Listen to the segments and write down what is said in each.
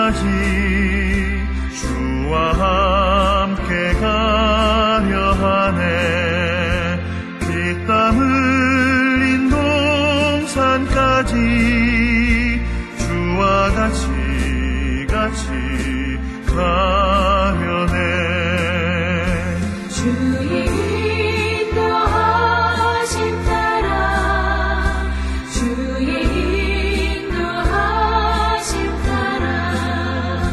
끝까지 주와 함께 가려 하네. 피땀 흘린 동산까지 주와 같이 가려네. 주의 인도하심 따라 주의 인도하심 따라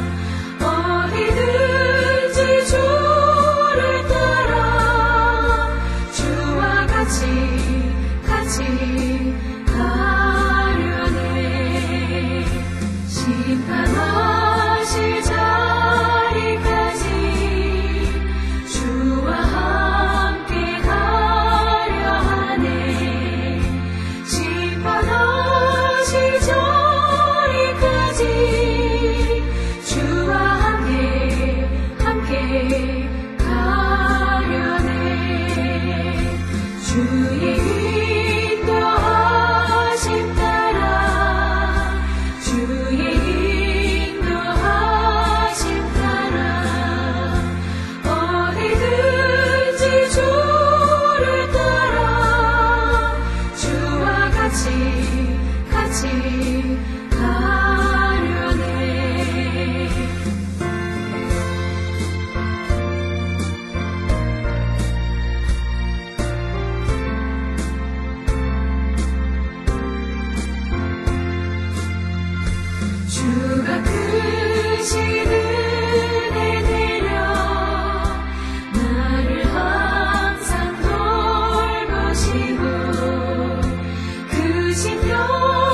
어디든지 주를 따라 주와 같이 가려네. 심판하실 자리까지 주와 함께 가려 하네. 심판하실 자리까지 주와 함께 가려네. 주의 인도하심 따라 주의 인도하심 따라 어디든지 주를 따라 주와 같이 가려네. 주가 크신 은혜 내려 나를 항상 돌보시고 크신